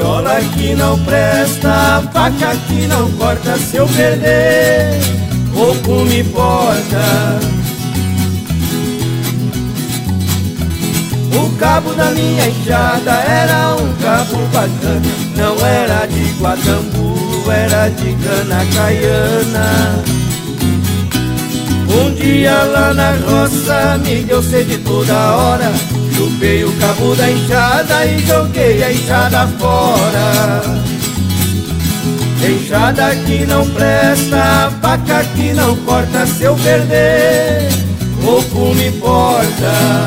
viola que não presta, faca que não corta, se eu perder, pouco me importa. O cabo da minha enxada era um cabo bacana, não era de guatambu, era de cana caiana. Um dia lá na roça me deu sede toda hora, chupei o cabo da enxada e joguei a enxada fora. Enxada que não presta, faca que não corta, se eu perder, pouco me importa.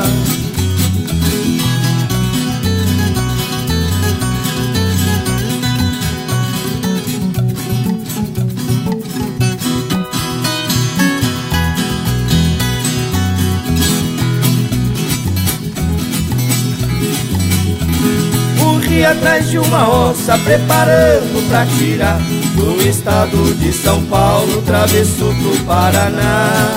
Atrás de uma onça, preparando pra tirar do estado de São Paulo, travesso pro Paraná.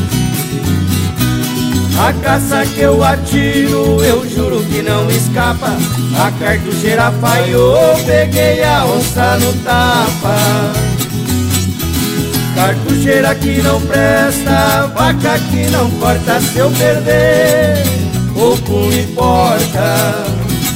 A caça que eu atiro, eu juro que não escapa. A cartucheira falhou, peguei a onça no tapa. Cartucheira que não presta, faca que não corta, se eu perder, pouco me importa.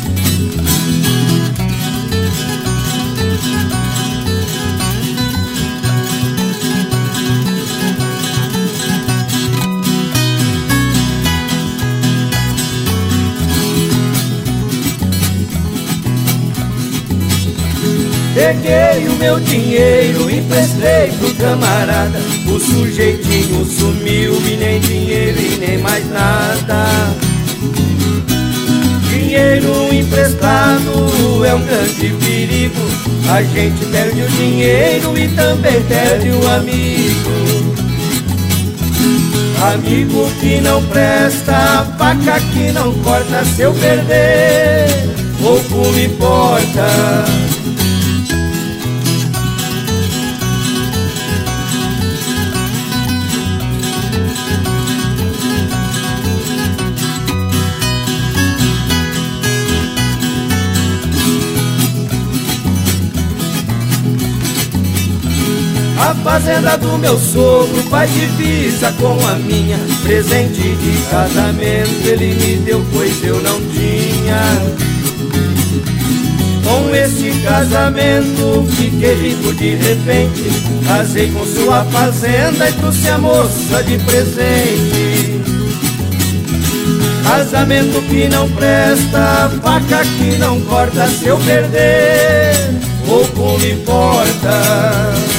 Peguei o meu dinheiro, emprestei pro camarada. O sujeitinho sumiu e nem dinheiro e nem mais nada. Dinheiro emprestado é um grande perigo. A gente perde o dinheiro e também perde o amigo. Amigo que não presta, faca que não corta, se eu perder, pouco me importa. A fazenda do meu sogro faz divisa com a minha. Presente de casamento ele me deu, pois eu não tinha. Com esse casamento fiquei rico de repente. Casei com sua fazenda e trouxe a moça de presente. Casamento que não presta, faca que não corta, se eu perder, pouco me importa.